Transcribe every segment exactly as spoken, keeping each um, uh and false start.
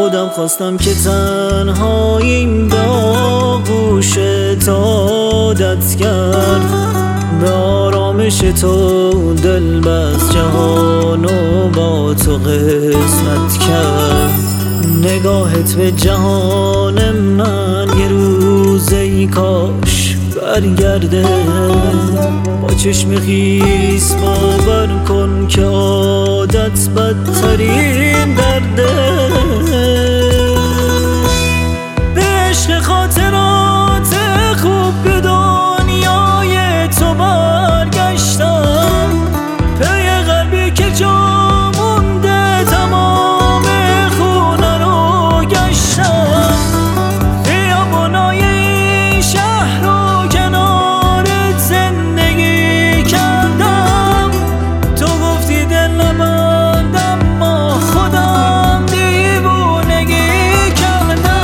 خودم خواستم که تنهاییم به آغوش عادت کرد، به آرامش تو دل بست جهانو با تو قسمت کرد. نگاهت به جهان من یه روز ای کاش برگرده، با چشم خیس باور کن که عادت بدترین درده. به عشق خاطرات خوب به دنیای تو برگشتم، پی قلبی که جا مونده تمام خونه رو گشتم. خیابونای این شهر رو کنارت زندگی کردم، تو گفتی دل نبند اما خودم دیوونگی کردم.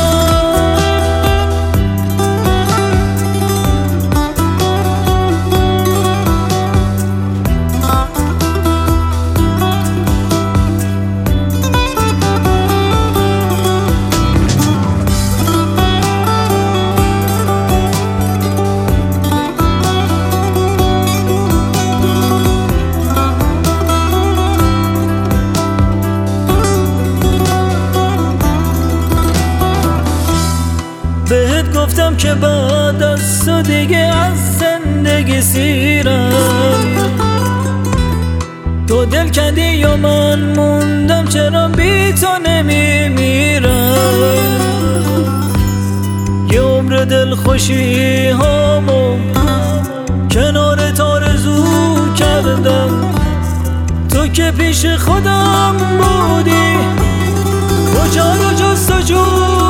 بهت گفتم که بعد از تو دیگه از زندگی سیرم، تو دل کندی یا من موندم، چرا بی تو نمیمیرم. یه عمر دل خوشی هامو کنار آرزو کردم، تو که پیش خودم بودی کجا رو جستجو